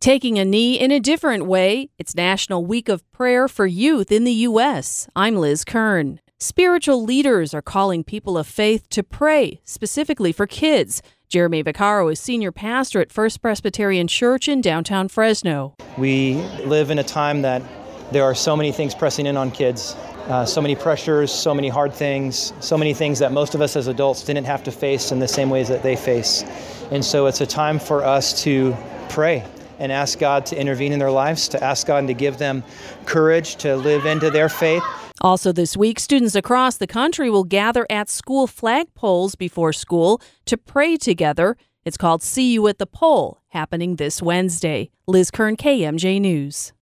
Taking a knee in a different way. It's National Week of Prayer for Youth in the U.S. I'm Liz Kern. Spiritual leaders are calling people of faith to pray, specifically for kids. Jeremy Vaccaro is senior pastor at First Presbyterian Church in downtown Fresno. We live in a time that there are so many things pressing in on kids, so many pressures, so many hard things, so many things that most of us as adults didn't have to face in the same ways that they face. And so it's a time for us to pray and ask God to intervene in their lives, to ask God to give them courage to live into their faith. Also this week, students across the country will gather at school flagpoles before school to pray together. It's called See You at the Pole, happening this Wednesday. Liz Kern, KMJ News.